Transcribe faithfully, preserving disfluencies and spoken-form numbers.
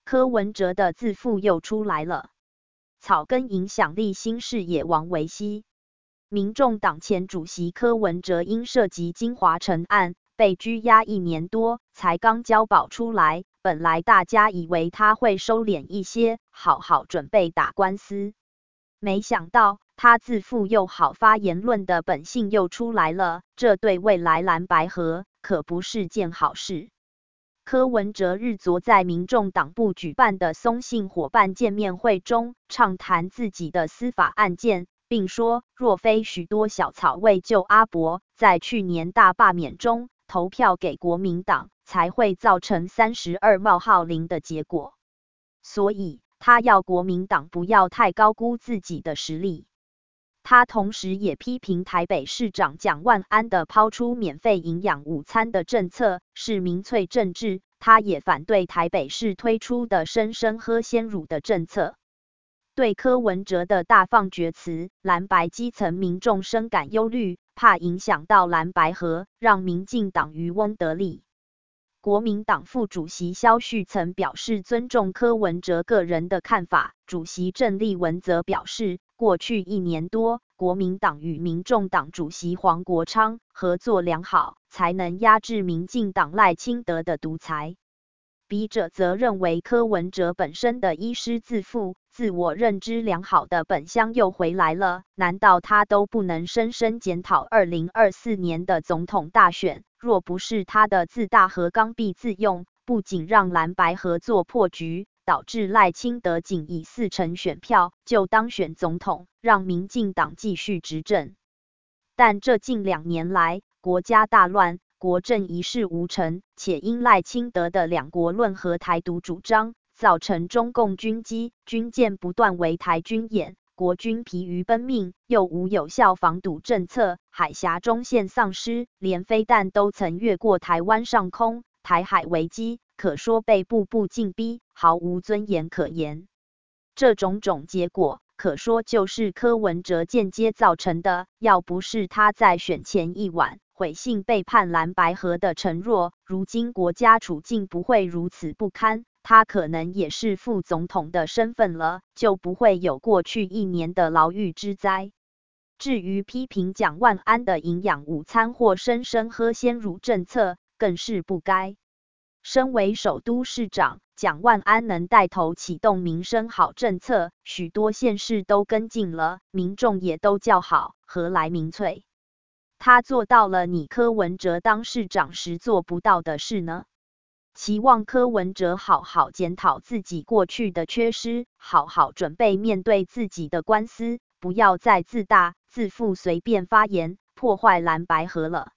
柯文哲的自负又出来了。草根影响力新视野王维希，民众党前主席柯文哲因涉及金华城案被拘押一年多，才刚交保出来。本来大家以为他会收敛一些，好好准备打官司，没想到他自负又好发言论的本性又出来了，这对未来蓝白合可不是件好事。柯文哲日昨在民众党部举办的松信伙伴见面会中，畅谈自己的司法案件，并说，若非许多小草为救阿伯，在去年大罢免中投票给国民党，才会造成三十二冒号零的结果。所以，他要国民党不要太高估自己的实力。他同时也批评台北市长蒋万安的抛出免费营养午餐的政策是民粹政治，他也反对台北市推出的生生喝鲜乳的政策。对柯文哲的大放厥词，蓝白基层民众深感忧虑，怕影响到蓝白合，让民进党渔翁得利。国民党副主席萧旭曾表示尊重柯文哲个人的看法，主席郑丽文则表示，过去一年多，国民党与民众党主席黄国昌合作良好，才能压制民进党赖清德的独裁。笔者则认为柯文哲本身的医师自负、自我认知良好的本乡又回来了，难道他都不能深深检讨二零二四年的总统大选？若不是他的自大和刚愎自用，不仅让蓝白合作破局，导致赖清德仅以四成选票就当选总统，让民进党继续执政。但这近两年来，国家大乱，国政一事无成，且因赖清德的两国论和台独主张，造成中共军机、军舰不断围台军演，国军疲于奔命，又无有效防堵政策，海峡中线丧失，连飞弹都曾越过台湾上空，台海危机可说被步步进逼，毫无尊严可言。这种种结果，可说就是柯文哲间接造成的，要不是他在选前一晚悔信背叛蓝白合的承诺，如今国家处境不会如此不堪，他可能也是副总统的身份了，就不会有过去一年的牢狱之灾。至于批评蒋万安的营养午餐或生生喝鲜乳政策，更是不该。身为首都市长，蒋万安能带头启动民生好政策，许多县市都跟进了，民众也都叫好，何来民粹？他做到了你柯文哲当市长时做不到的事呢？期望柯文哲好好检讨自己过去的缺失，好好准备面对自己的官司，不要再自大自负随便发言，破坏蓝白合了。